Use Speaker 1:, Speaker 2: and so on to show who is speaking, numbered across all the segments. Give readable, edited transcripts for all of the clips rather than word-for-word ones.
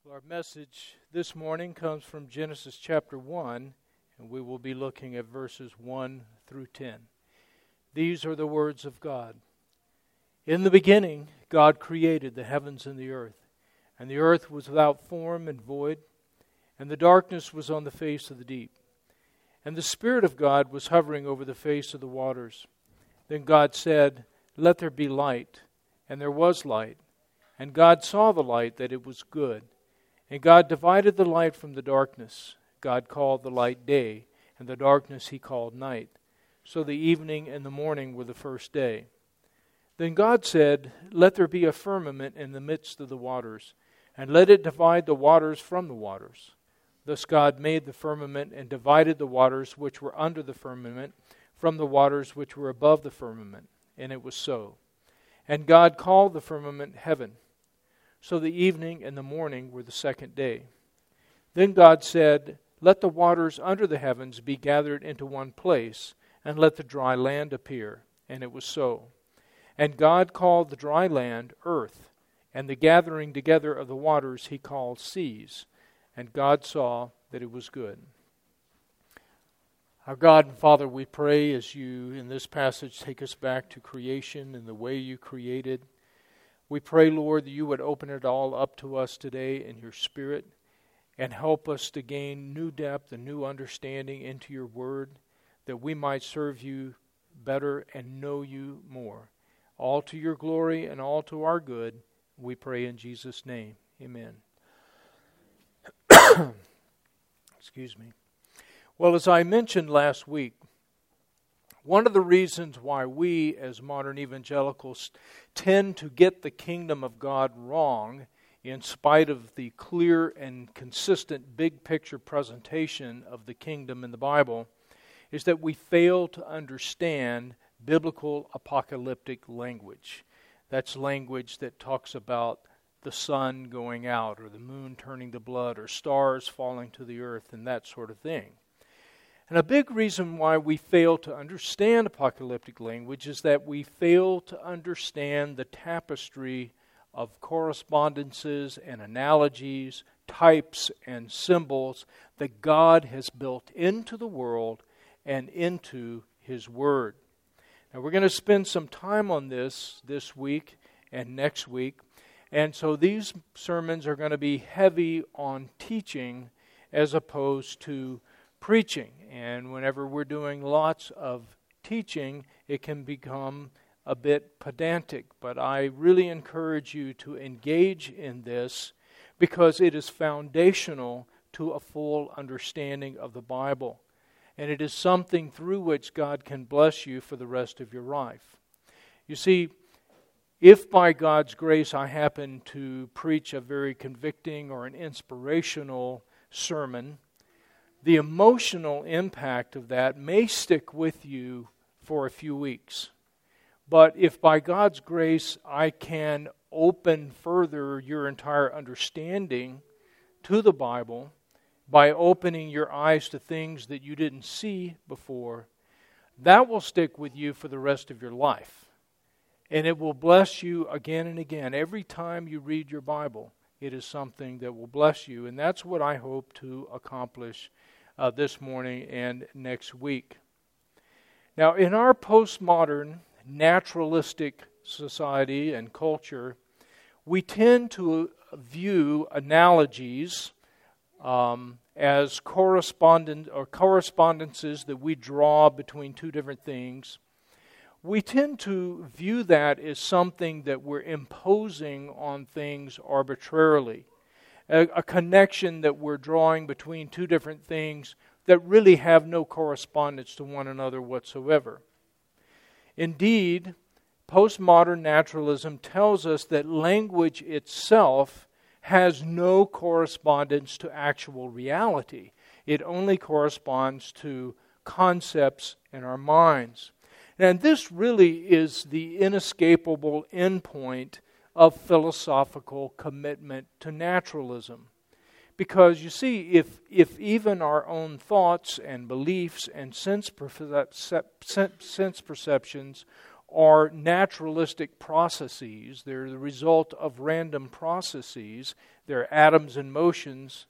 Speaker 1: Our message this morning comes from Genesis chapter 1, and we will be looking at verses 1 through 10. These are the words of God. In the beginning, God created the heavens and the earth was without form and void, and the darkness was on the face of the deep. And the Spirit of God was hovering over the face of the waters. Then God said, "Let there be light," and there was light. And God saw the light, that it was good. And God divided the light from the darkness. God called the light day, and the darkness He called night. So the evening and the morning were the first day. Then God said, "Let there be a firmament in the midst of the waters, and let it divide the waters from the waters." Thus God made the firmament and divided the waters which were under the firmament from the waters which were above the firmament. And it was so. And God called the firmament heaven. So the evening and the morning were the second day. Then God said, "Let the waters under the heavens be gathered into one place, and let the dry land appear." And it was so. And God called the dry land earth, and the gathering together of the waters He called seas. And God saw that it was good. Our God and Father, we pray as you in this passage take us back to creation and the way you created. We pray, Lord, that you would open it all up to us today in your Spirit and help us to gain new depth and new understanding into your word, that we might serve you better and know you more. All to your glory and all to our good, we pray in Jesus' name. Amen. Excuse me. Well, as I mentioned last week, one of the reasons why we as modern evangelicals tend to get the kingdom of God wrong, in spite of the clear and consistent big picture presentation of the kingdom in the Bible, is that we fail to understand biblical apocalyptic language. That's language that talks about the sun going out, or the moon turning to blood, or stars falling to the earth, and that sort of thing. And a big reason why we fail to understand apocalyptic language is that we fail to understand the tapestry of correspondences and analogies, types and symbols that God has built into the world and into His Word. Now we're going to spend some time on this week and next week. And so these sermons are going to be heavy on teaching as opposed to preaching. And whenever we're doing lots of teaching, it can become a bit pedantic. But I really encourage you to engage in this because it is foundational to a full understanding of the Bible. And it is something through which God can bless you for the rest of your life. You see, if by God's grace I happen to preach a very convicting or an inspirational sermon, the emotional impact of that may stick with you for a few weeks. But if by God's grace I can open further your entire understanding to the Bible by opening your eyes to things that you didn't see before, that will stick with you for the rest of your life. And it will bless you again and again. Every time you read your Bible, it is something that will bless you. And that's what I hope to accomplish this morning and next week. Now, in our postmodern, naturalistic society and culture, we tend to view analogies as correspondences that we draw between two different things. We tend to view that as something that we're imposing on things arbitrarily. A connection that we're drawing between two different things that really have no correspondence to one another whatsoever. Indeed, postmodern naturalism tells us that language itself has no correspondence to actual reality. It only corresponds to concepts in our minds. And this really is the inescapable endpoint of philosophical commitment to naturalism. Because you see, if even our own thoughts and beliefs and sense perceptions are naturalistic processes. They're the result of random processes. They're atoms in motions.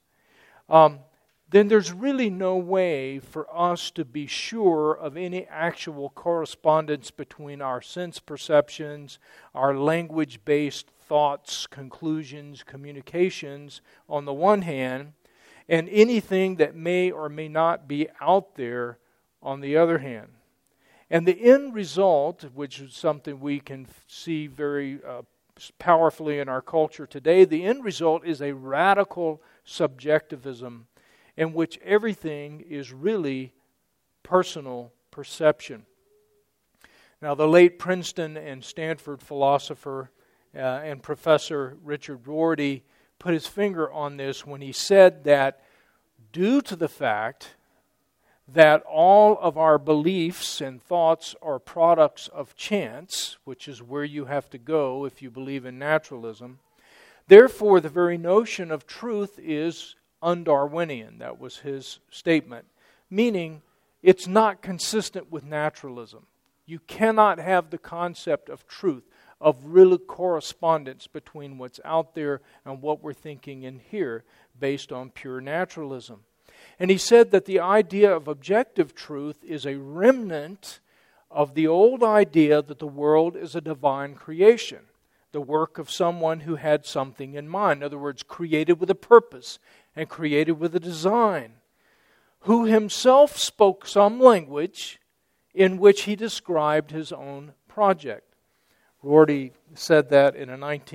Speaker 1: Then there's really no way for us to be sure of any actual correspondence between our sense perceptions, our language-based thoughts, conclusions, communications on the one hand, and anything that may or may not be out there on the other hand. And the end result, which is something we can see very powerfully in our culture today, the end result is a radical subjectivism in which everything is really personal perception. Now, the late Princeton and Stanford philosopher and professor Richard Rorty put his finger on this when he said that due to the fact that all of our beliefs and thoughts are products of chance, which is where you have to go if you believe in naturalism, therefore the very notion of truth is un-Darwinian. That was his statement, meaning it's not consistent with naturalism. You cannot have the concept of truth, of real correspondence between what's out there and what we're thinking in here based on pure naturalism. And he said that the idea of objective truth is a remnant of the old idea that the world is a divine creation, the work of someone who had something in mind. In other words, created with a purpose and created with a design, who himself spoke some language in which he described his own project. Rorty said that in a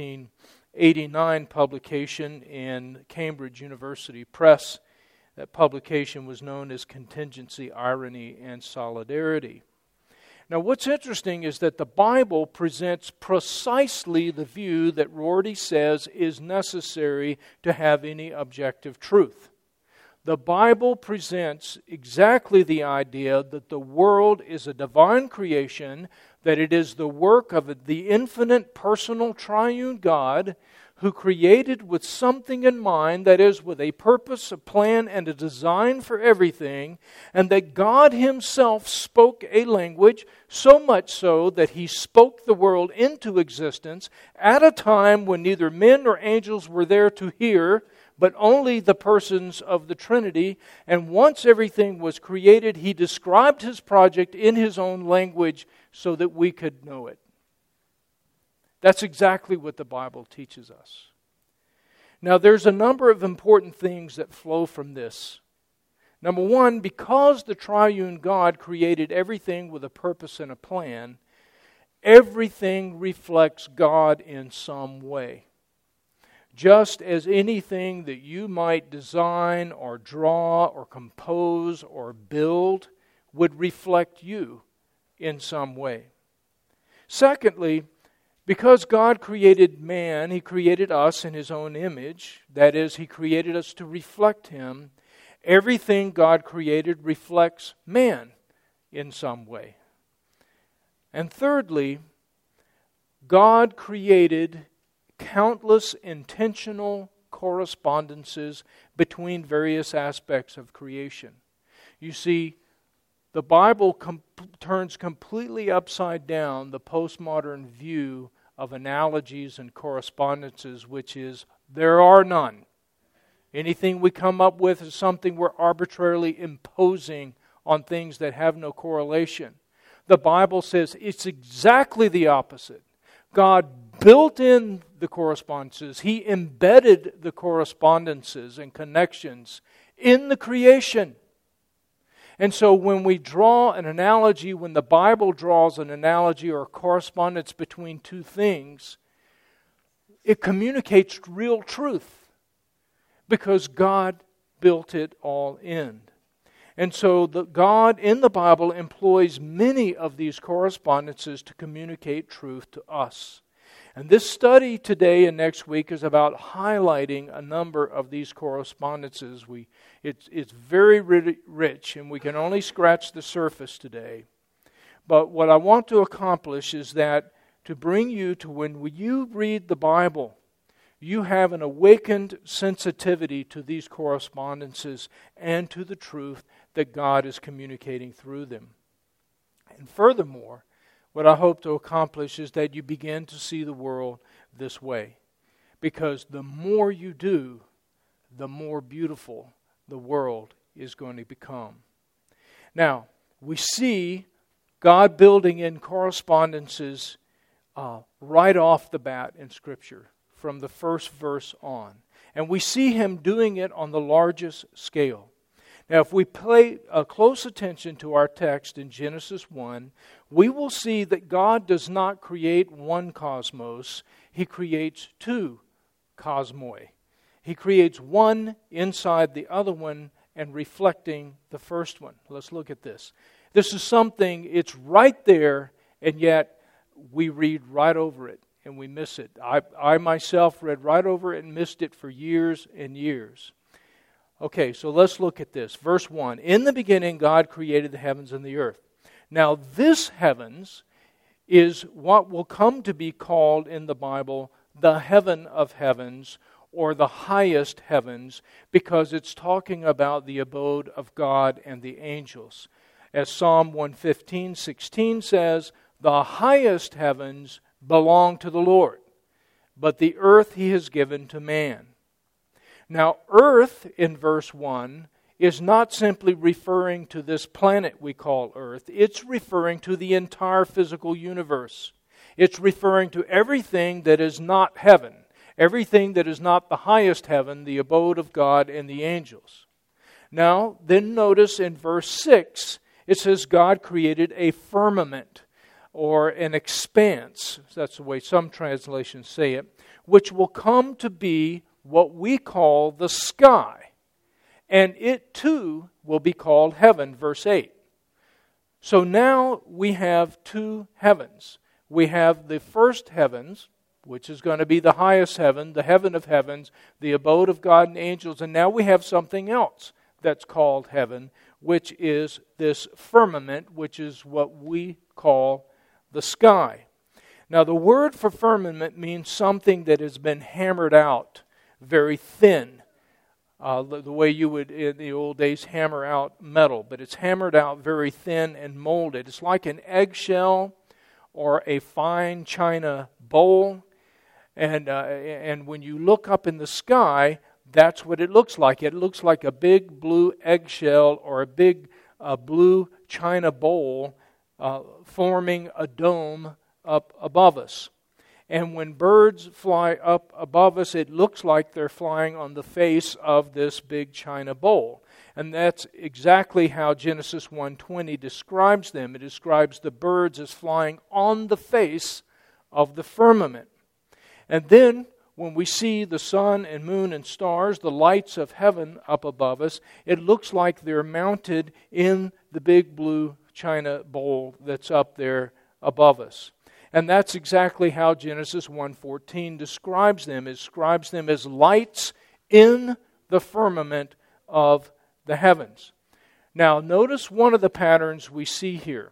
Speaker 1: 1989 publication in Cambridge University Press. That publication was known as Contingency, Irony, and Solidarity. Now, what's interesting is that the Bible presents precisely the view that Rorty says is necessary to have any objective truth. The Bible presents exactly the idea that the world is a divine creation, that it is the work of the infinite personal triune God who created with something in mind, that is, with a purpose, a plan, and a design for everything, and that God Himself spoke a language, so much so that He spoke the world into existence at a time when neither men nor angels were there to hear, but only the persons of the Trinity. And once everything was created, He described His project in His own language so that we could know it. That's exactly what the Bible teaches us. Now, there's a number of important things that flow from this. Number one, because the triune God created everything with a purpose and a plan, everything reflects God in some way. Just as anything that you might design or draw or compose or build would reflect you in some way. Secondly, because God created man, He created us in His own image. That is, He created us to reflect Him. Everything God created reflects man in some way. And thirdly, God created countless intentional correspondences between various aspects of creation. You see, the Bible turns completely upside down the postmodern view of analogies and correspondences, which is, there are none. Anything we come up with is something we're arbitrarily imposing on things that have no correlation. The Bible says it's exactly the opposite. God built in the correspondences. He embedded the correspondences and connections in the creation. And so when we draw an analogy, when the Bible draws an analogy or a correspondence between two things, it communicates real truth because God built it all in. And so God in the Bible employs many of these correspondences to communicate truth to us. And this study today and next week is about highlighting a number of these correspondences. It's very rich, and we can only scratch the surface today. But what I want to accomplish is that to bring you to when you read the Bible, you have an awakened sensitivity to these correspondences and to the truth that God is communicating through them. And furthermore, what I hope to accomplish is that you begin to see the world this way. Because the more you do, the more beautiful the world is going to become. Now, we see God building in correspondences right off the bat in Scripture, from the first verse on. And we see Him doing it on the largest scale. Now, if we pay close attention to our text in Genesis 1, we will see that God does not create one cosmos, He creates two cosmoi. He creates one inside the other one and reflecting the first one. Let's look at this. This is something, it's right there, and yet we read right over it and we miss it. I myself read right over it and missed it for years and years. Okay, so let's look at this. Verse 1, in the beginning God created the heavens and the earth. Now this heavens is what will come to be called in the Bible the heaven of heavens, or the highest heavens, because it's talking about the abode of God and the angels. As Psalm 115:16 says, the highest heavens belong to the Lord, but the earth He has given to man. Now, earth in verse 1 is not simply referring to this planet we call Earth. It's referring to the entire physical universe. It's referring to everything that is not heaven, everything that is not the highest heaven, the abode of God and the angels. Now, then notice in verse 6, it says God created a firmament, or an expanse, that's the way some translations say it, which will come to be what we call the sky. And it too will be called heaven, verse 8. So now we have two heavens. We have the first heavens, which is going to be the highest heaven, the heaven of heavens, the abode of God and angels. And now we have something else that's called heaven, which is this firmament, which is what we call the sky. Now the word for firmament means something that has been hammered out very thin. The way you would in the old days hammer out metal, but it's hammered out very thin and molded. It's like an eggshell or a fine china bowl. And when you look up in the sky, that's what it looks like. It looks like a big blue eggshell or a big blue china bowl forming a dome up above us. And when birds fly up above us, it looks like they're flying on the face of this big china bowl. And that's exactly how Genesis 1:20 describes them. It describes the birds as flying on the face of the firmament. And then when we see the sun and moon and stars, the lights of heaven up above us, it looks like they're mounted in the big blue china bowl that's up there above us. And that's exactly how Genesis 1:14 describes them. It describes them as lights in the firmament of the heavens. Now, notice one of the patterns we see here,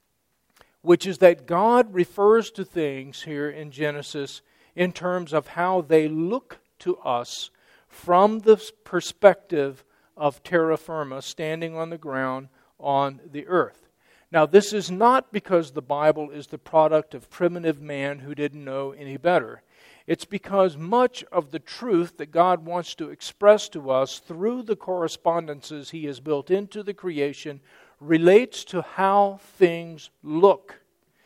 Speaker 1: which is that God refers to things here in Genesis in terms of how they look to us from the perspective of terra firma, standing on the ground on the earth. Now, this is not because the Bible is the product of primitive man who didn't know any better. It's because much of the truth that God wants to express to us through the correspondences He has built into the creation relates to how things look.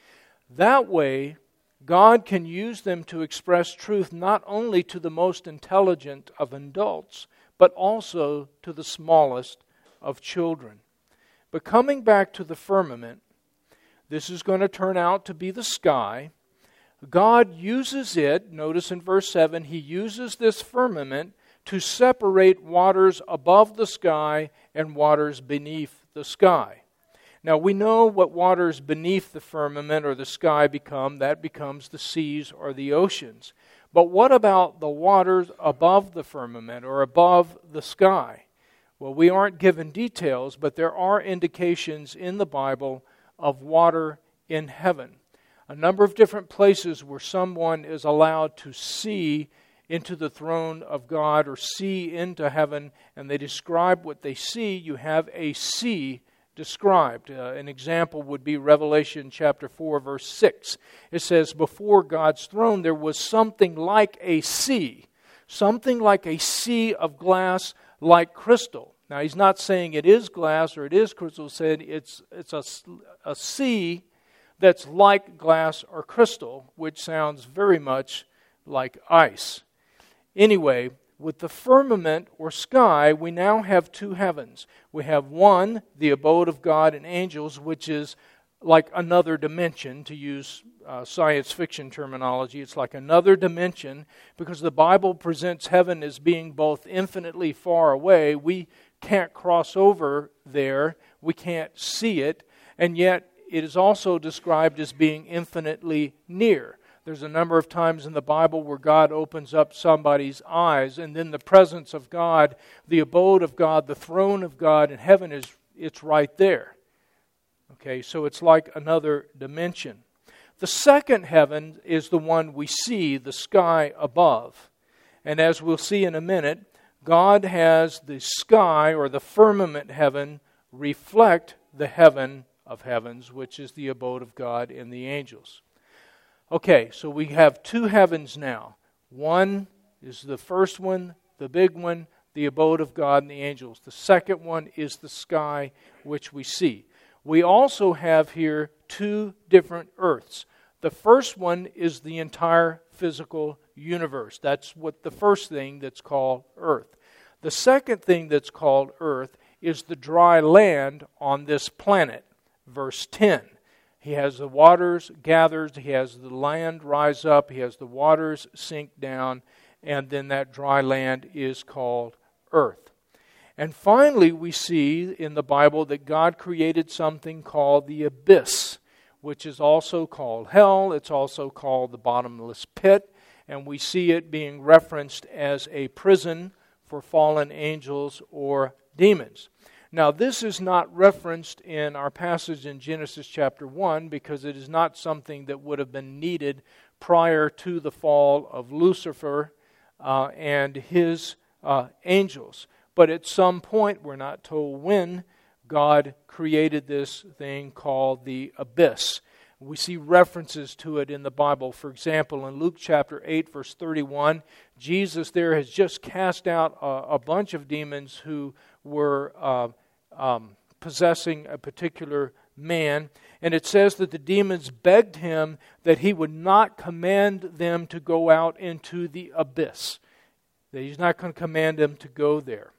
Speaker 1: That way, God can use them to express truth not only to the most intelligent of adults, but also to the smallest of children. But coming back to the firmament, this is going to turn out to be the sky. God uses it, notice in verse 7, He uses this firmament to separate waters above the sky and waters beneath the sky. Now we know what waters beneath the firmament or the sky become. That becomes the seas or the oceans. But what about the waters above the firmament or above the sky? Well, we aren't given details, but there are indications in the Bible of water in heaven. A number of different places where someone is allowed to see into the throne of God or see into heaven, and they describe what they see. You have a sea described. An example would be Revelation chapter 4, verse 6. It says, before God's throne there was something like a sea of glass like crystal. Now, he's not saying it is glass or it is crystal. He's saying it's a sea that's like glass or crystal, which sounds very much like ice. Anyway, with the firmament or sky, we now have two heavens. We have one, the abode of God and angels, which is like another dimension, to use science fiction terminology. It's like another dimension because the Bible presents heaven as being both infinitely far away. We can't cross over there. We can't see it. And yet it is also described as being infinitely near. There's a number of times in the Bible where God opens up somebody's eyes, and then the presence of God, the abode of God, the throne of God in heaven, it's right there. Okay, so it's like another dimension. The second heaven is the one we see, the sky above. And as we'll see in a minute, God has the sky or the firmament heaven reflect the heaven of heavens, which is the abode of God and the angels. Okay, so we have two heavens now. One is the first one, the big one, the abode of God and the angels. The second one is the sky, which we see. We also have here two different earths. The first one is the entire physical universe. That's what the first thing that's called earth. The second thing that's called earth is the dry land on this planet. Verse 10. He has the waters gathered, he has the land rise up, he has the waters sink down, and then that dry land is called earth. And finally, we see in the Bible that God created something called the abyss, which is also called hell. It's also called the bottomless pit, and we see it being referenced as a prison for fallen angels or demons. Now, this is not referenced in our passage in Genesis chapter 1 because it is not something that would have been needed prior to the fall of Lucifer and his angels. But at some point, we're not told when, God created this thing called the abyss. We see references to it in the Bible. For example, in Luke chapter 8, verse 31, Jesus there has just cast out a bunch of demons who were possessing a particular man. And it says that the demons begged him that he would not command them to go out into the abyss. That he's not going to command them to go there.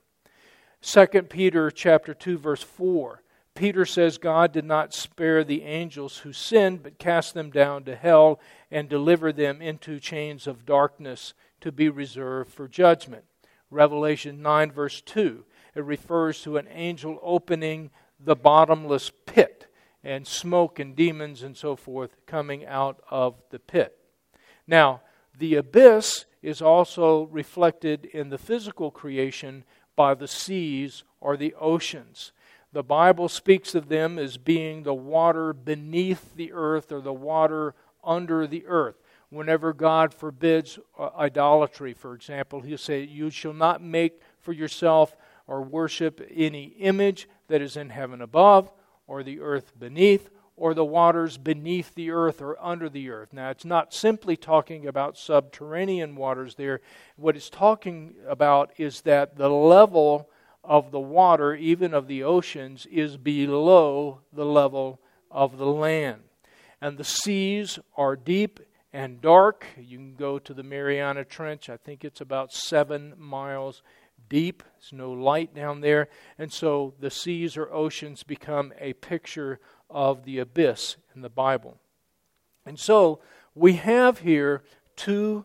Speaker 1: 2 Peter chapter 2, verse 4. Peter says God did not spare the angels who sinned, but cast them down to hell and delivered them into chains of darkness to be reserved for judgment. Revelation 9, verse 2. It refers to an angel opening the bottomless pit and smoke and demons and so forth coming out of the pit. Now, the abyss is also reflected in the physical creation by the seas or the oceans. The Bible speaks of them as being the water beneath the earth or the water under the earth. Whenever God forbids idolatry, for example, He'll say, "You shall not make for yourself or worship any image that is in heaven above, or the earth beneath, or the waters beneath the earth or under the earth." Now, it's not simply talking about subterranean waters there. What it's talking about is that the level of the water, even of the oceans, is below the level of the land. And the seas are deep and dark. You can go to the Mariana Trench. I think it's about 7 miles deep. There's no light down there. And so the seas or oceans become a picture of the abyss in the Bible. And so we have here two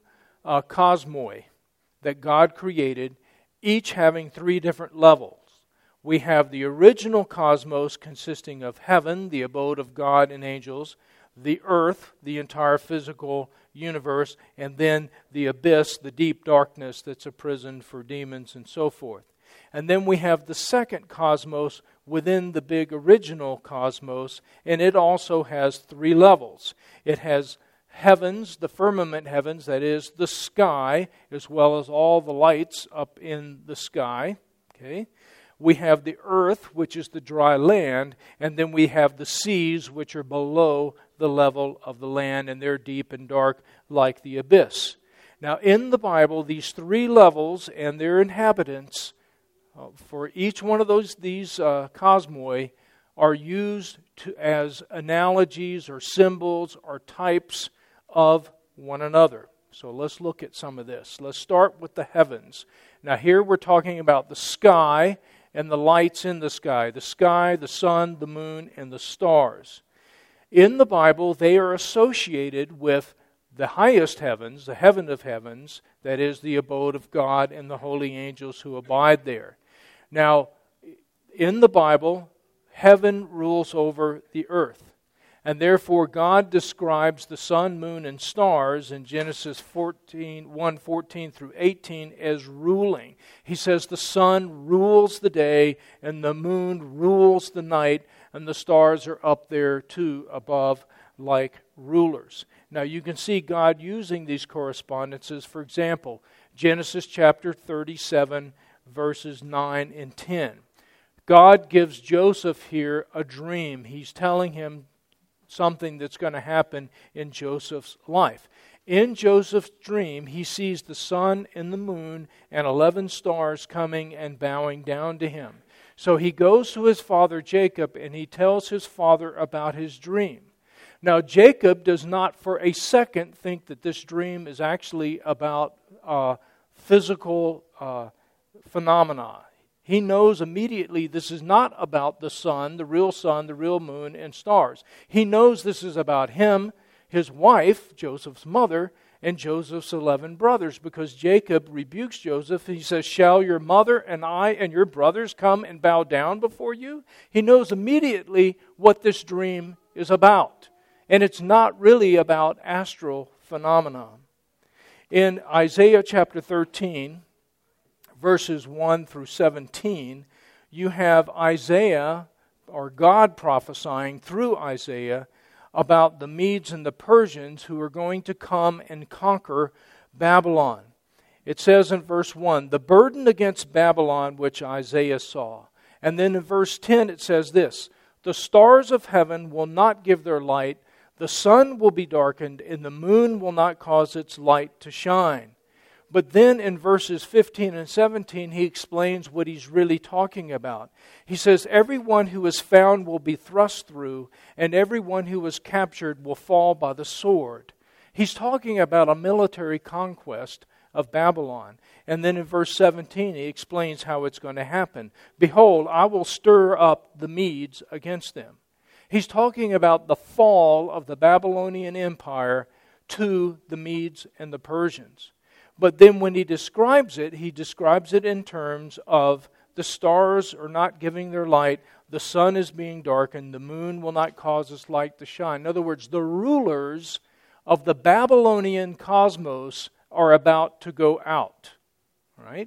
Speaker 1: cosmoi that God created, each having 3 different levels. We have the original cosmos consisting of heaven, the abode of God and angels, the earth, the entire physical universe, and then the abyss, the deep darkness that's a prison for demons and so forth. And then we have the second cosmos within the big original cosmos, and it also has 3 levels. It has heavens, the firmament heavens, that is the sky, as well as all the lights up in the sky. Okay. We have the earth, which is the dry land, and then we have the seas, which are below the level of the land, and they're deep and dark like the abyss. Now, in the Bible, these three levels and their inhabitants, for each one of these cosmoi, are used as analogies or symbols or types of one another. So let's look at some of this. Let's start with the heavens. Now here we're talking about the sky and the lights in the sky, the sun, the moon, and the stars. In the Bible, they are associated with the highest heavens, the heaven of heavens, that is the abode of God and the holy angels who abide there. Now, in the Bible, heaven rules over the earth. And therefore, God describes the sun, moon, and stars in Genesis 1:14 through 18 as ruling. He says the sun rules the day, and the moon rules the night, and the stars are up there too, above, like rulers. Now, you can see God using these correspondences. For example, Genesis chapter 37, verses 9 and 10. God gives Joseph here a dream. He's telling him something that's going to happen in Joseph's life. In Joseph's dream, he sees the sun and the moon and 11 stars coming and bowing down to him. So he goes to his father Jacob and he tells his father about his dream. Now, Jacob does not for a second think that this dream is actually about physical phenomena. He knows immediately this is not about the sun, the real moon, and stars. He knows this is about him, his wife, Joseph's mother, and Joseph's 11 brothers, because Jacob rebukes Joseph. He says, "Shall your mother and I and your brothers come and bow down before you?" He knows immediately what this dream is about. And it's not really about astral phenomena. In Isaiah chapter 13, verses 1 through 17, you have Isaiah, or God prophesying through Isaiah, about the Medes and the Persians who are going to come and conquer Babylon. It says in verse 1, "The burden against Babylon which Isaiah saw." And then in verse 10 it says this, "The stars of heaven will not give their light, the sun will be darkened, and the moon will not cause its light to shine." But then in verses 15 and 17, he explains what he's really talking about. He says, "Everyone who is found will be thrust through, and everyone who is captured will fall by the sword." He's talking about a military conquest of Babylon. And then in verse 17, he explains how it's going to happen. "Behold, I will stir up the Medes against them." He's talking about the fall of the Babylonian Empire to the Medes and the Persians. But then when he describes it in terms of the stars are not giving their light, the sun is being darkened, the moon will not cause its light to shine. In other words, the rulers of the Babylonian cosmos are about to go out. Right?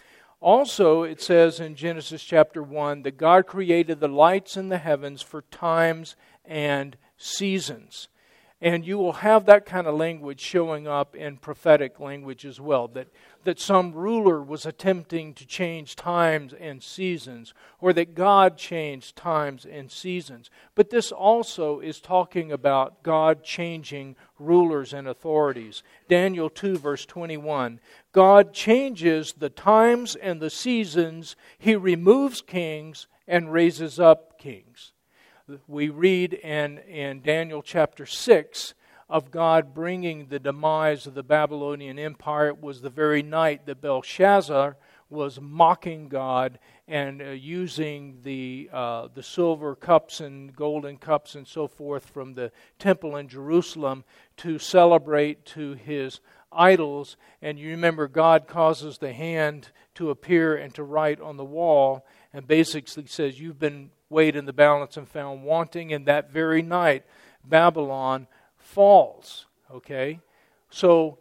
Speaker 1: Also, it says in Genesis chapter 1 that God created the lights in the heavens for times and seasons. And you will have that kind of language showing up in prophetic language as well, that some ruler was attempting to change times and seasons, or that God changed times and seasons. But this also is talking about God changing rulers and authorities. Daniel 2 verse 21, "God changes the times and the seasons. He removes kings and raises up kings." We read in Daniel chapter 6 of God bringing the demise of the Babylonian Empire. It was the very night that Belshazzar was mocking God and using the silver cups and golden cups and so forth from the temple in Jerusalem to celebrate to his idols. And you remember God causes the hand to appear and to write on the wall and basically says, "You've been weighed in the balance and found wanting," and that very night Babylon falls. Okay? So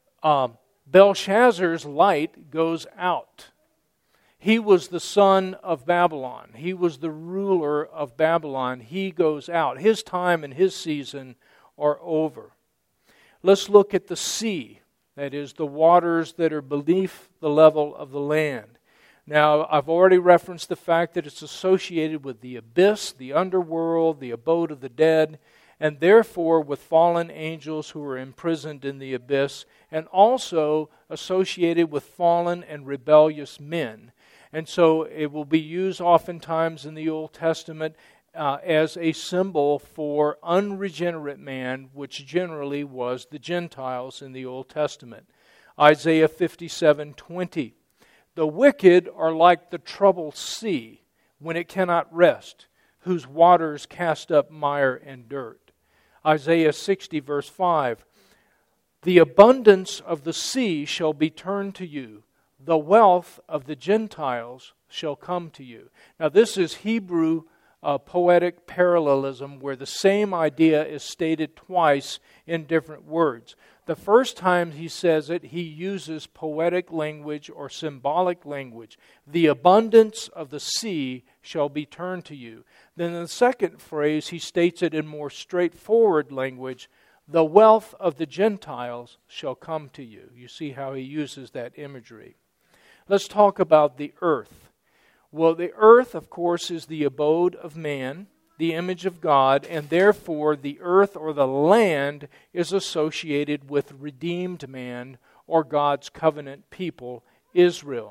Speaker 1: Belshazzar's light goes out. He was the son of Babylon. He was the ruler of Babylon. He goes out. His time and his season are over. Let's look at the sea, that is, the waters that are beneath the level of the land. Now, I've already referenced the fact that it's associated with the abyss, the underworld, the abode of the dead, and therefore with fallen angels who are imprisoned in the abyss, and also associated with fallen and rebellious men. And so it will be used oftentimes in the Old Testament as a symbol for unregenerate man, which generally was the Gentiles in the Old Testament. Isaiah 57:20. The wicked are like the troubled sea when it cannot rest, whose waters cast up mire and dirt. Isaiah 60 verse 5. The abundance of the sea shall be turned to you. The wealth of the Gentiles shall come to you. Now this is Hebrew poetic parallelism where the same idea is stated twice in different words. The first time he says it, he uses poetic language or symbolic language. The abundance of the sea shall be turned to you. Then in the second phrase, he states it in more straightforward language. The wealth of the Gentiles shall come to you. You see how he uses that imagery. Let's talk about the earth. Well, the earth, of course, is the abode of man, the image of God, and therefore the earth or the land is associated with redeemed man or God's covenant people, Israel.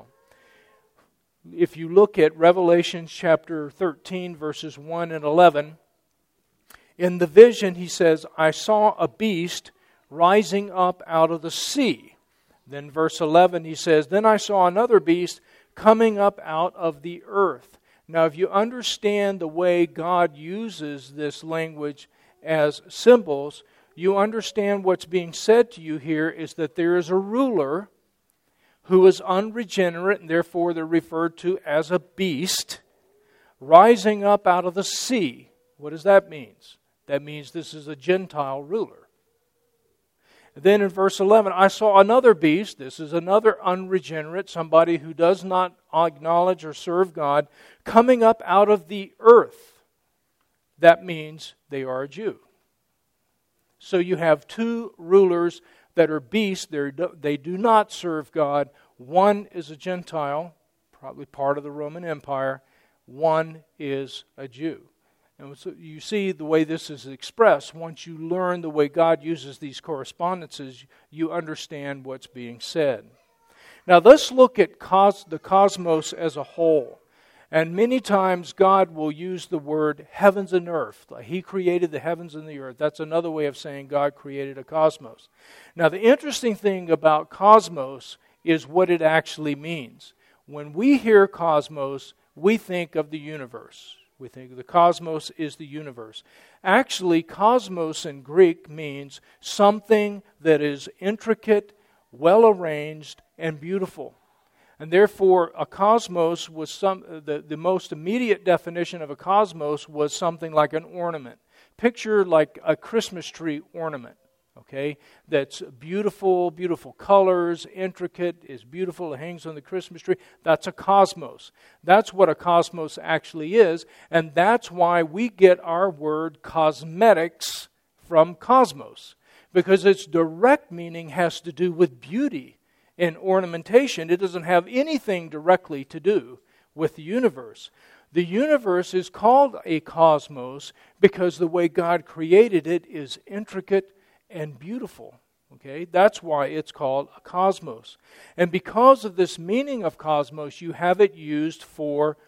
Speaker 1: If you look at Revelation chapter 13, verses 1 and 11, in the vision he says, I saw a beast rising up out of the sea. Then verse 11 he says, then I saw another beast coming up out of the earth. Now, if you understand the way God uses this language as symbols, you understand what's being said to you here is that there is a ruler who is unregenerate, and therefore they're referred to as a beast, rising up out of the sea. What does that mean? That means this is a Gentile ruler. Then in verse 11, I saw another beast. This is another unregenerate, somebody who does not acknowledge or serve God, coming up out of the earth. That means they are a Jew. So you have two rulers that are beasts. They do not serve God. One is a Gentile, probably part of the Roman Empire. One is a Jew. And so you see the way this is expressed. Once you learn the way God uses these correspondences, you understand what's being said. Now let's look at the cosmos as a whole. And many times God will use the word heavens and earth. He created the heavens and the earth. That's another way of saying God created a cosmos. Now the interesting thing about cosmos is what it actually means. When we hear cosmos, we think of the universe. We think the cosmos is the universe. Actually, cosmos in Greek means something that is intricate, well-arranged, and beautiful. And therefore, a cosmos was the most immediate definition of a cosmos was something like an ornament. Picture like a Christmas tree ornament. Okay, that's beautiful, beautiful colors, intricate, is beautiful, it hangs on the Christmas tree. That's a cosmos. That's what a cosmos actually is, and that's why we get our word cosmetics from cosmos, because its direct meaning has to do with beauty and ornamentation. It doesn't have anything directly to do with the universe. The universe is called a cosmos because the way God created it is intricate and beautiful. Okay, that's why it's called a cosmos. And because of this meaning of cosmos, you have it used for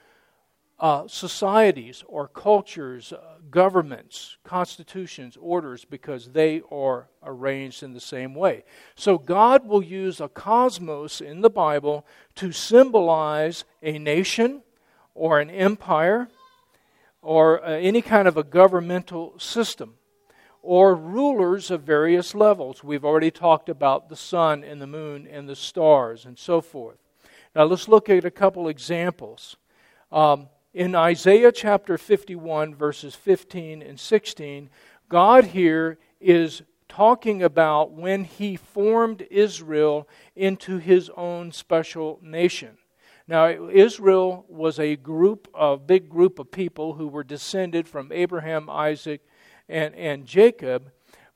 Speaker 1: societies or cultures, governments, constitutions, orders, because they are arranged in the same way. So God will use a cosmos in the Bible to symbolize a nation or an empire or any kind of a governmental system, or rulers of various levels. We've already talked about the sun and the moon and the stars and so forth. Now let's look at a couple examples. In Isaiah chapter 51, verses 15 and 16, God here is talking about when He formed Israel into His own special nation. Now, Israel was a big group of people who were descended from Abraham, Isaac, and Jacob,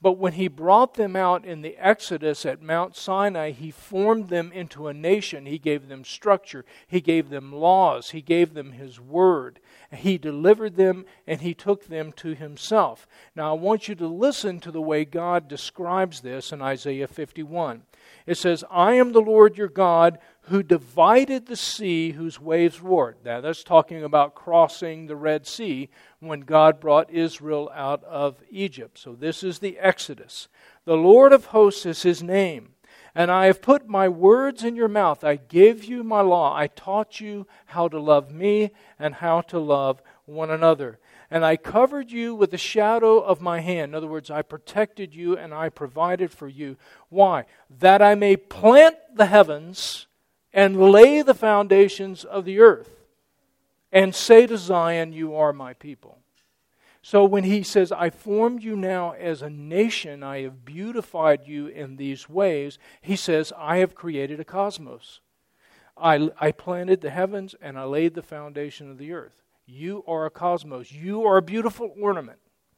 Speaker 1: But when He brought them out in the Exodus at Mount Sinai, He formed them into a nation. He gave them structure. He gave them laws. He gave them His Word. He delivered them and He took them to Himself. Now I want you to listen to the way God describes this in Isaiah 51. It says, I am the Lord your God who divided the sea whose waves roared. Now that's talking about crossing the Red Sea when God brought Israel out of Egypt. So this is the Exodus. The Lord of hosts is His name. And I have put my words in your mouth. I gave you my law. I taught you how to love me and how to love one another. And I covered you with the shadow of my hand. In other words, I protected you and I provided for you. Why? That I may plant the heavens and lay the foundations of the earth and say to Zion, you are my people. So when He says, I formed you now as a nation, I have beautified you in these ways, He says, I have created a cosmos. I planted the heavens and I laid the foundation of the earth. You are a cosmos. You are a beautiful ornament.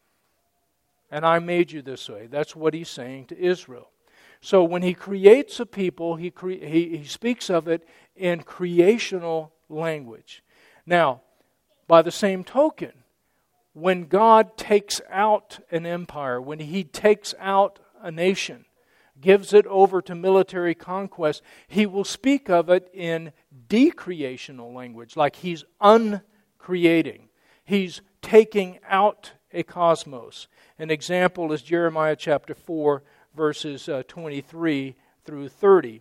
Speaker 1: And I made you this way. That's what He's saying to Israel. So when He creates a people, He speaks of it in creational language. Now, by the same token, when God takes out an empire, when He takes out a nation, gives it over to military conquest, He will speak of it in decreational language, like He's uncreating. He's taking out a cosmos. An example is Jeremiah chapter 4, verses 23 through 30.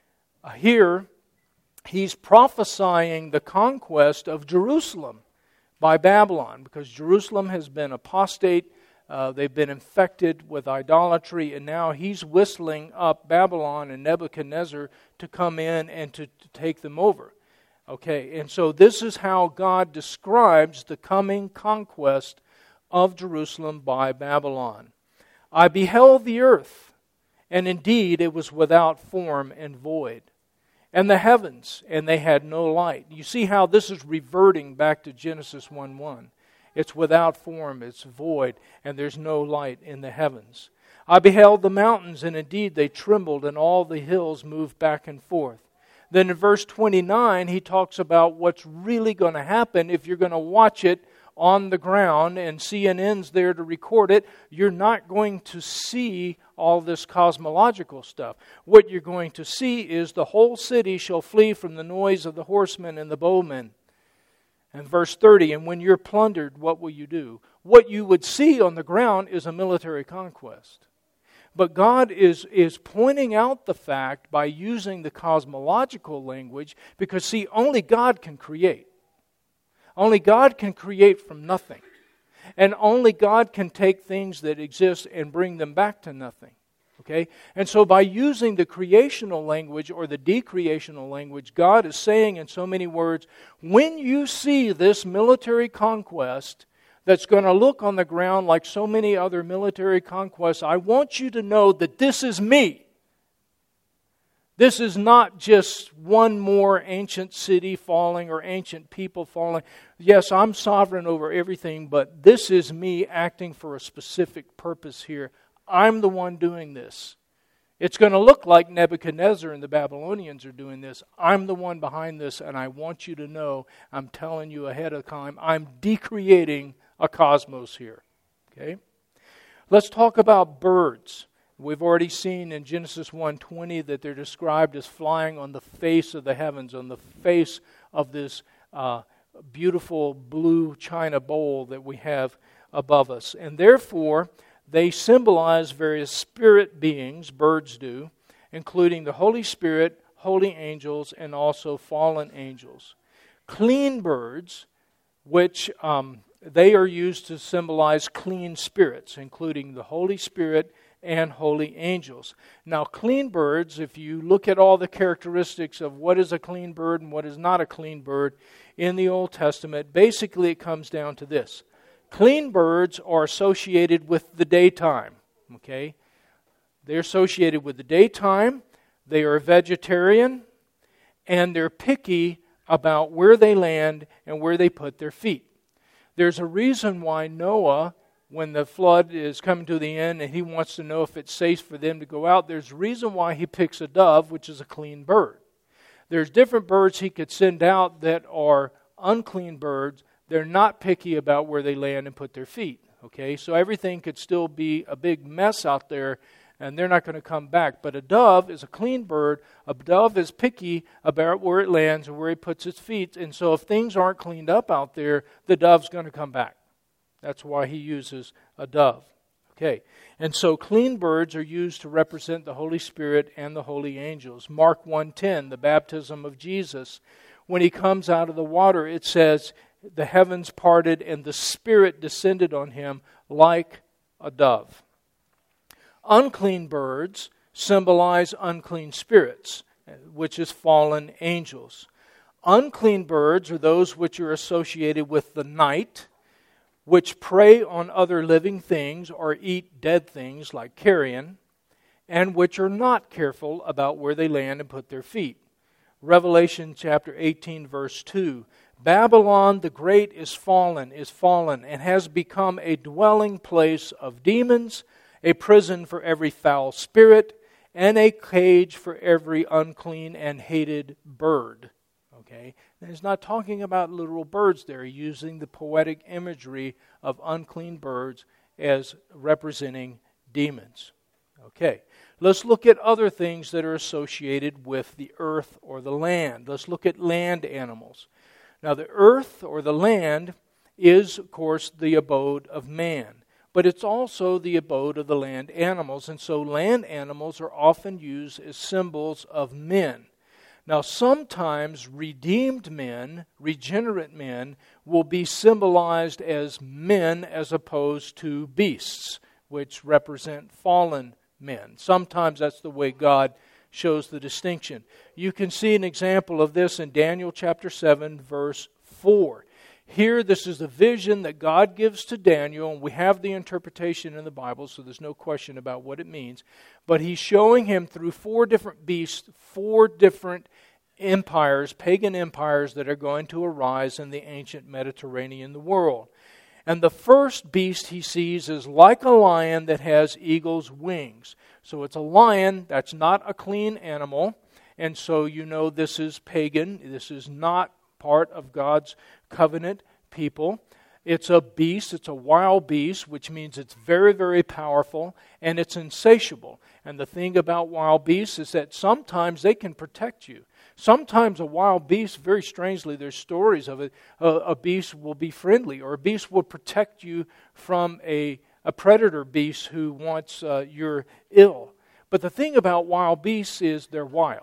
Speaker 1: Here, He's prophesying the conquest of Jerusalem by Babylon, because Jerusalem has been apostate, they've been infected with idolatry, and now He's whistling up Babylon and Nebuchadnezzar to come in and to take them over. Okay, and so this is how God describes the coming conquest of Jerusalem by Babylon. I beheld the earth, and indeed it was without form and void. And the heavens, and they had no light. You see how this is reverting back to Genesis 1:1. It's without form, it's void, and there's no light in the heavens. I beheld the mountains, and indeed they trembled, and all the hills moved back and forth. Then in verse 29, he talks about what's really going to happen if you're going to watch it on the ground, and CNN's there to record it. You're not going to see all this cosmological stuff. What you're going to see is the whole city shall flee from the noise of the horsemen and the bowmen. And verse 30, and when you're plundered, what will you do? What you would see on the ground is a military conquest. But God is pointing out the fact by using the cosmological language, because see, only God can create. Only God can create from nothing. And only God can take things that exist and bring them back to nothing. Okay? And so by using the creational language or the decreational language, God is saying in so many words, when you see this military conquest that's going to look on the ground like so many other military conquests, I want you to know that this is me. This is not just one more ancient city falling or ancient people falling. Yes, I'm sovereign over everything, but this is me acting for a specific purpose here. I'm the one doing this. It's going to look like Nebuchadnezzar and the Babylonians are doing this. I'm the one behind this, and I want you to know, I'm telling you ahead of time, I'm decreating a cosmos here. Okay? Let's talk about birds. We've already seen in Genesis 1:20 that they're described as flying on the face of the heavens, on the face of this beautiful blue china bowl that we have above us. And therefore, they symbolize various spirit beings, birds do, including the Holy Spirit, holy angels, and also fallen angels. Clean birds, which they are used to symbolize clean spirits, including the Holy Spirit and holy angels. Now, clean birds, if you look at all the characteristics of what is a clean bird and what is not a clean bird in the Old Testament, basically it comes down to this. Clean birds are associated with the daytime. Okay? They're associated with the daytime, they are vegetarian, and they're picky about where they land and where they put their feet. There's a reason why Noah when the flood is coming to the end and he wants to know if it's safe for them to go out, there's a reason why he picks a dove, which is a clean bird. There's different birds he could send out that are unclean birds. They're not picky about where they land and put their feet. Okay, so everything could still be a big mess out there, and they're not going to come back. But a dove is a clean bird. A dove is picky about where it lands and where it puts its feet. And so if things aren't cleaned up out there, the dove's going to come back. That's why he uses a dove. Okay, and so clean birds are used to represent the Holy Spirit and the holy angels. Mark 1:10, the baptism of Jesus. When he comes out of the water, it says, the heavens parted and the Spirit descended on him like a dove. Unclean birds symbolize unclean spirits, which is fallen angels. Unclean birds are those which are associated with the night, which prey on other living things or eat dead things like carrion, and which are not careful about where they land and put their feet. Revelation chapter 18, verse 2. Babylon the Great is fallen, and has become a dwelling place of demons, a prison for every foul spirit, and a cage for every unclean and hated bird. Okay? And he's not talking about literal birds there. He's using the poetic imagery of unclean birds as representing demons. Okay, let's look at other things that are associated with the earth or the land. Let's look at land animals. Now, the earth or the land is, of course, the abode of man. But it's also the abode of the land animals. And so land animals are often used as symbols of men. Now, sometimes redeemed men, regenerate men, will be symbolized as men as opposed to beasts, which represent fallen men. Sometimes that's the way God shows the distinction. You can see an example of this in Daniel chapter 7, verse 4. Here, this is the vision that God gives to Daniel, and we have the interpretation in the Bible, so there's no question about what it means. But he's showing him through 4 different beasts, 4 different empires, pagan empires that are going to arise in the ancient Mediterranean world. And the first beast he sees is like a lion that has eagle's wings. So it's a lion, that's not a clean animal, and so you know this is pagan, this is not part of God's covenant people. It's a beast, it's a wild beast, which means it's very, very powerful, and it's insatiable. And the thing about wild beasts is that sometimes they can protect you. Sometimes a wild beast, very strangely, there's stories of it, a beast will be friendly, or a beast will protect you from a predator beast who wants your ill. But the thing about wild beasts is they're wild.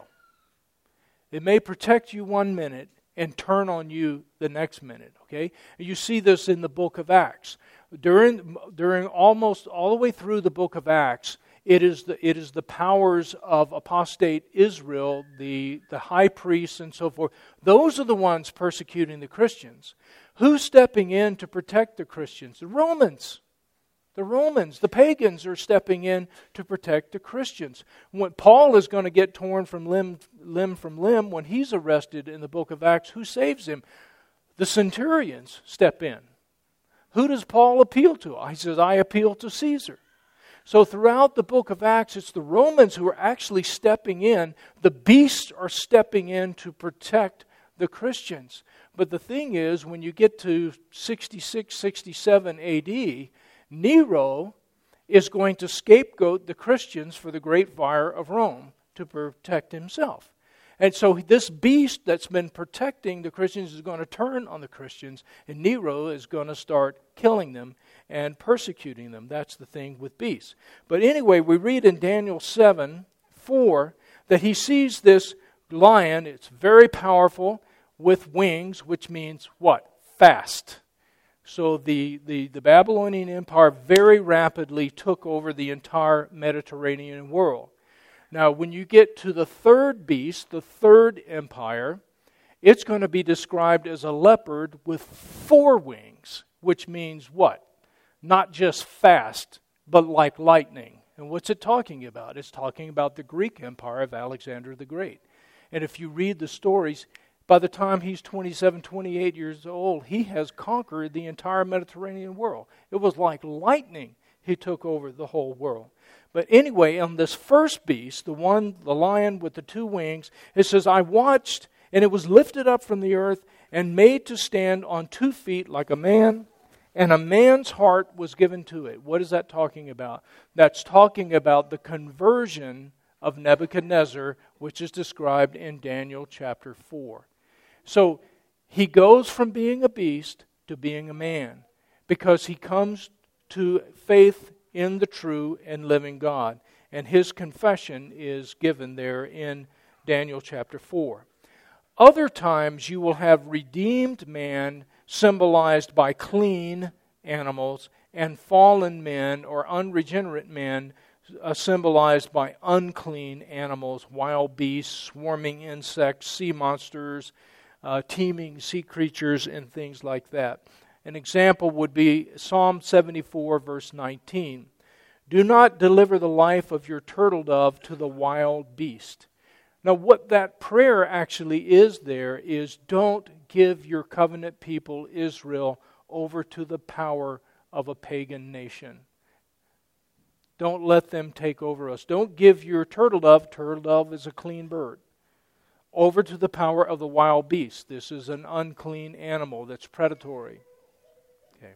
Speaker 1: It may protect you one minute and turn on you the next minute. Okay, you see this in the book of Acts. During almost all the way through the book of Acts, it is the powers of apostate Israel, the high priests and so forth. Those are the ones persecuting the Christians. Who's stepping in to protect the Christians? The Romans. The pagans are stepping in to protect the Christians. When Paul is going to get torn from limb from limb when he's arrested in the book of Acts, who saves him? The centurions step in. Who does Paul appeal to? He says, I appeal to Caesar. So throughout the book of Acts, it's the Romans who are actually stepping in. The beasts are stepping in to protect the Christians. But the thing is, when you get to 66, 67 A.D., Nero is going to scapegoat the Christians for the great fire of Rome to protect himself. And so this beast that's been protecting the Christians is going to turn on the Christians, and Nero is going to start killing them and persecuting them. That's the thing with beasts. But anyway, we read in Daniel 7:4 that he sees this lion. It's very powerful with wings, which means what? Fast. So the Babylonian Empire very rapidly took over the entire Mediterranean world. Now, when you get to the third beast, the third empire, it's going to be described as a leopard with 4 wings, which means what? Not just fast, but like lightning. And what's it talking about? It's talking about the Greek Empire of Alexander the Great. And if you read the stories, By the time he's 27, 28 years old, he has conquered the entire Mediterranean world. It was like lightning. He took over the whole world. But anyway, on this first beast, the lion with the 2 wings, it says, I watched, and it was lifted up from the earth and made to stand on 2 feet like a man, and a man's heart was given to it. What is that talking about? That's talking about the conversion of Nebuchadnezzar, which is described in Daniel chapter 4. So he goes from being a beast to being a man because he comes to faith in the true and living God. And his confession is given there in Daniel chapter 4. Other times you will have redeemed man symbolized by clean animals and fallen men or unregenerate men symbolized by unclean animals, wild beasts, swarming insects, sea monsters, teeming sea creatures, and things like that. An example would be Psalm 74, verse 19. Do not deliver the life of your turtle dove to the wild beast. Now, what that prayer actually is there is don't give your covenant people Israel over to the power of a pagan nation. Don't let them take over us. Don't give your turtle dove is a clean bird, over to the power of the wild beast. This is an unclean animal that's predatory. Okay.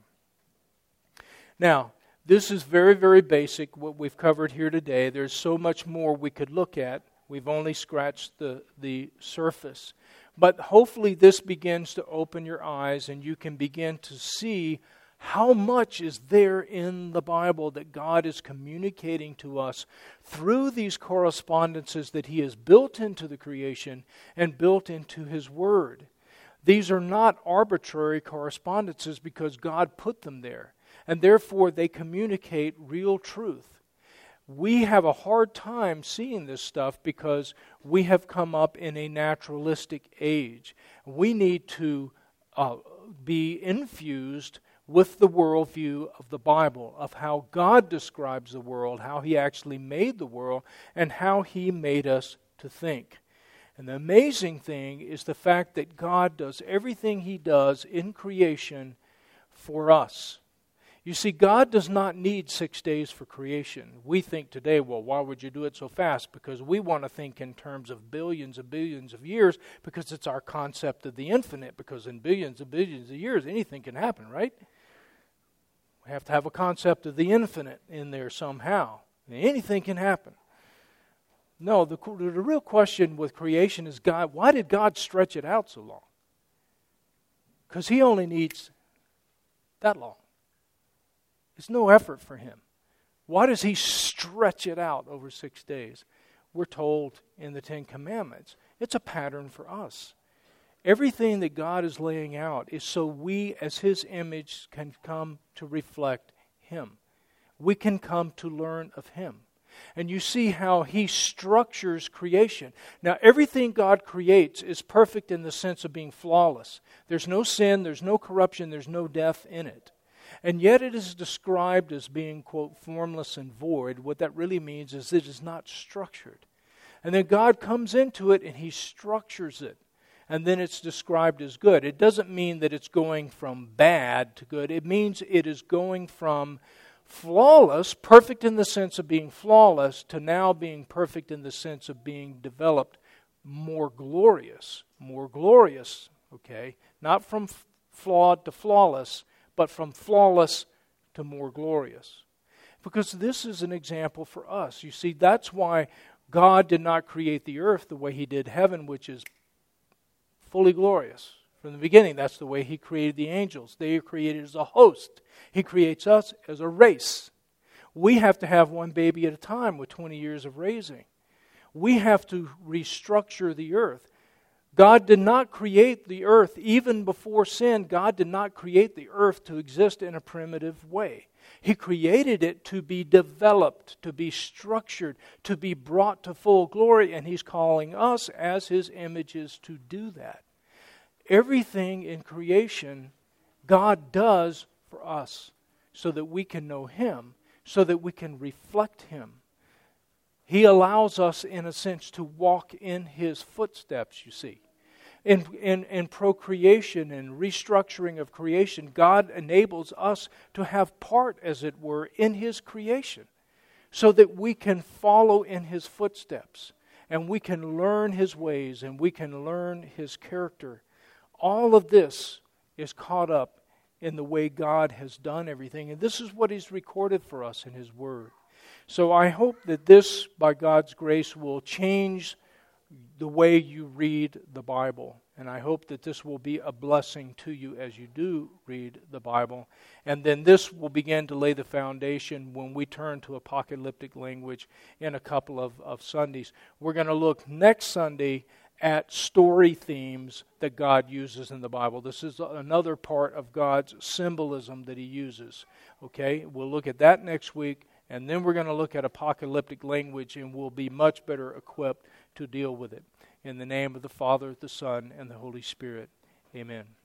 Speaker 1: Now, this is very, very basic, what we've covered here today. There's so much more we could look at. We've only scratched the surface. But hopefully this begins to open your eyes and you can begin to see how much is there in the Bible that God is communicating to us through these correspondences that He has built into the creation and built into His Word. These are not arbitrary correspondences because God put them there, and therefore they communicate real truth. We have a hard time seeing this stuff because we have come up in a naturalistic age. We need to be infused with the worldview of the Bible, of how God describes the world, how He actually made the world, and how He made us to think. And the amazing thing is the fact that God does everything He does in creation for us. You see, God does not need 6 days for creation. We think today, well, why would you do it so fast? Because we want to think in terms of billions and billions of years because it's our concept of the infinite, because in billions and billions of years, anything can happen, right? We have to have a concept of the infinite in there somehow. Anything can happen. No, the real question with creation is, God, why did God stretch it out so long? Because He only needs that long. It's no effort for Him. Why does He stretch it out over 6 days? We're told in the 10 Commandments. It's a pattern for us. Everything that God is laying out is so we, as His image, can come to reflect Him. We can come to learn of Him. And you see how He structures creation. Now, everything God creates is perfect in the sense of being flawless. There's no sin, there's no corruption, there's no death in it. And yet it is described as being, quote, formless and void. What that really means is it is not structured. And then God comes into it and He structures it. And then it's described as good. It doesn't mean that it's going from bad to good. It means it is going from flawless, perfect in the sense of being flawless, to now being perfect in the sense of being developed more glorious. More glorious, okay? Not from flawed to flawless, but from flawless to more glorious. Because this is an example for us. You see, that's why God did not create the earth the way He did heaven, which is fully glorious. From the beginning, that's the way He created the angels. They are created as a host. He creates us as a race. We have to have one baby at a time with 20 years of raising. We have to restructure the earth. God did not create the earth even before sin. God did not create the earth to exist in a primitive way. He created it to be developed, to be structured, to be brought to full glory, and He's calling us as His images to do that. Everything in creation God does for us so that we can know Him, so that we can reflect Him. He allows us, in a sense, to walk in His footsteps, you see. In procreation and restructuring of creation, God enables us to have part, as it were, in His creation so that we can follow in His footsteps and we can learn His ways and we can learn His character. All of this is caught up in the way God has done everything, and this is what He's recorded for us in His Word. So I hope that this, by God's grace, will change the way you read the Bible. And I hope that this will be a blessing to you as you do read the Bible. And then this will begin to lay the foundation when we turn to apocalyptic language in a couple of Sundays. We're going to look next Sunday at story themes that God uses in the Bible. This is another part of God's symbolism that He uses. Okay, we'll look at that next week. And then we're going to look at apocalyptic language, and we'll be much better equipped to deal with it. In the name of the Father, the Son, and the Holy Spirit. Amen.